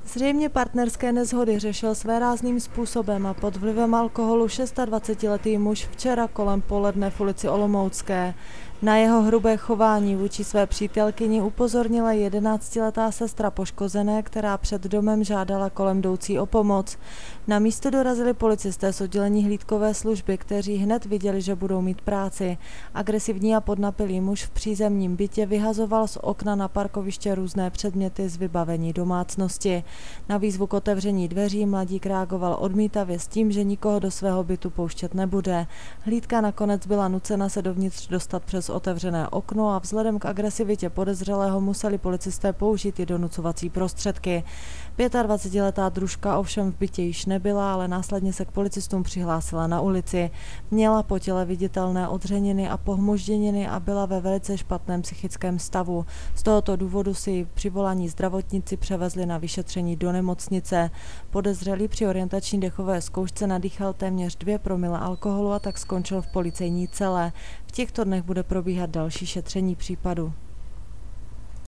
Zřejmě partnerské neshody řešil svérázným způsobem a pod vlivem alkoholu 26letý muž včera kolem poledne v ulici Olomoucké. Na jeho hrubé chování vůči své přítelkyni upozornila 11letá sestra poškozené, která před domem žádala kolem jdoucí o pomoc. Na místo dorazili policisté z oddělení hlídkové služby, kteří hned viděli, že budou mít práci. Agresivní a podnapilý muž v přízemním bytě vyhazoval z okna na parkoviště různé předměty z vybavení domácnosti. Na výzvu k otevření dveří mladík reagoval odmítavě s tím, že nikoho do svého bytu pouštět nebude. Hlídka nakonec byla nucena se dovnitř dostat přes otevřené okno a vzhledem k agresivitě podezřelého museli policisté použít i donucovací prostředky. 25letá družka ovšem v bytě již nebyla, ale následně se k policistům přihlásila na ulici. Měla po těle viditelné odřeniny a pohmožděniny a byla ve velice špatném psychickém stavu. Z tohoto důvodu si ji při volání zdravotníci převezli na vyšetření do nemocnice. Podezřelý při orientační dechové zkoušce nadýchal téměř 2 promile alkoholu a tak skončil v policejní celé. V těchto dnech bude probíhat další šetření případu.